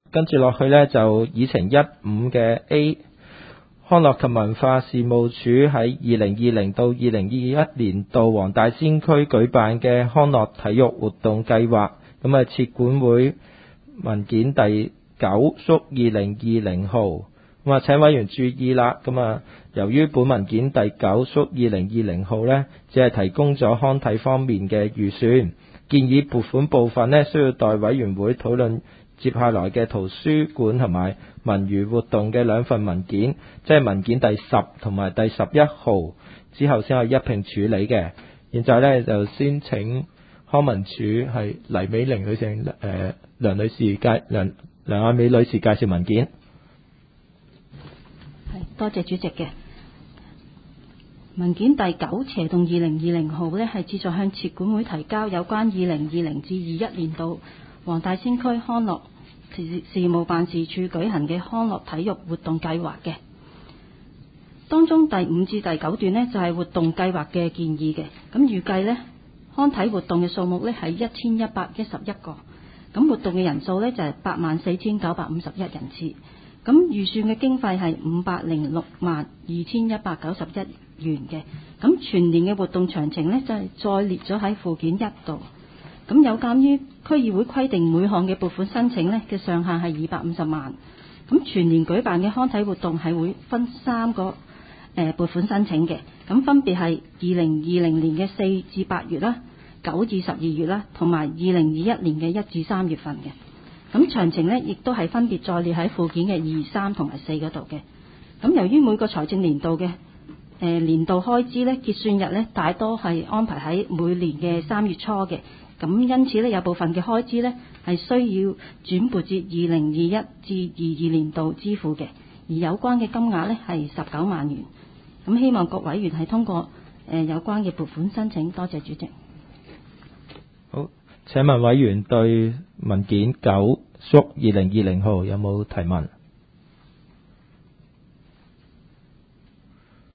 跟住落去呢，就議程15嘅 A， 康樂及文化事務署喺2020到2021年度黃大仙區舉辦嘅康樂體育活動計劃，咁設管會文件第9/2020號，咁請委員注意啦，由於本文件第9/2020號呢，只係提供咗康體方面嘅預算，建議撥款部分呢，需要待委員會討論接下來嘅圖書館同埋文娛活動嘅兩份文件，即係文件第10同埋第11號之後先可以一併處理嘅。現在呢，就先請康文署係黎美玲女士、梁亞美女士介紹文件。 多謝主席嘅文件第9/2020號呢，係旨在向設管會提交有關2020至21年度黃大仙區康樂事務辦事處舉行嘅康樂體育活動計劃嘅。當中第5至第9段呢，就係活動計劃嘅建議嘅。咁預計呢，康體活動嘅數目呢係1111個，咁活動嘅人數呢就係84951人次。咁預算嘅經費係5062191元嘅。咁全年嘅活動詳情呢，就係再列咗喺附件1度。咁有鑑於區議會規定每項嘅撥款申請呢嘅上限係250萬，咁全年舉辦嘅康體活動係會分3個撥款申請嘅，咁分別係2020年嘅4至8月啦、9至12月啦，同埋2021年嘅1至3月份嘅。咁詳情呢亦都係分別再列喺附件嘅2、3同埋4嗰度嘅。咁由於每個財政年度嘅年度開支呢，結算日呢大多係安排喺每年嘅3月初嘅，咁因此呢有部分嘅開支呢係需要轉撥至2021至22年度支付嘅，而有關嘅金額呢係19萬元。咁希望各委員係通過有關嘅撥款申請，多謝主席。 好，請問委員對文件9/2020號有冇提問？